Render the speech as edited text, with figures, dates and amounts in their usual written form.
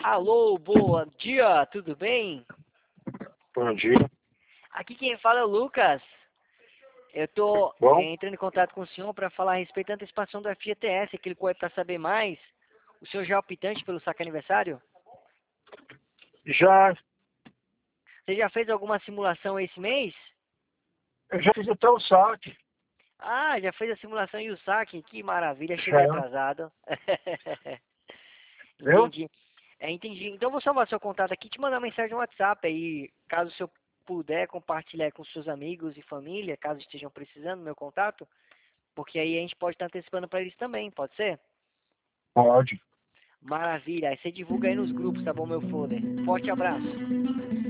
Alô, bom dia, tudo bem? Bom dia. Aqui quem fala é o Lucas. Eu tô Bom, entrando em contato com o senhor para falar a respeito da antecipação do FGTS, aquele que é para saber mais. O senhor já é optante pelo saque aniversário? já, Você já fez alguma simulação esse mês? eu já fiz até o saque. Ah, já fez a simulação e o saque? Que maravilha, cheguei Já, atrasado. viu? Entendi. Entendi. Então eu vou salvar seu contato aqui e te mandar uma mensagem no WhatsApp aí, caso o senhor puder compartilhar com seus amigos e família, caso estejam precisando do meu contato, porque aí a gente pode estar antecipando para eles também, pode ser? Pode. Maravilha. Aí você divulga aí nos grupos, tá bom, meu folder? Forte abraço.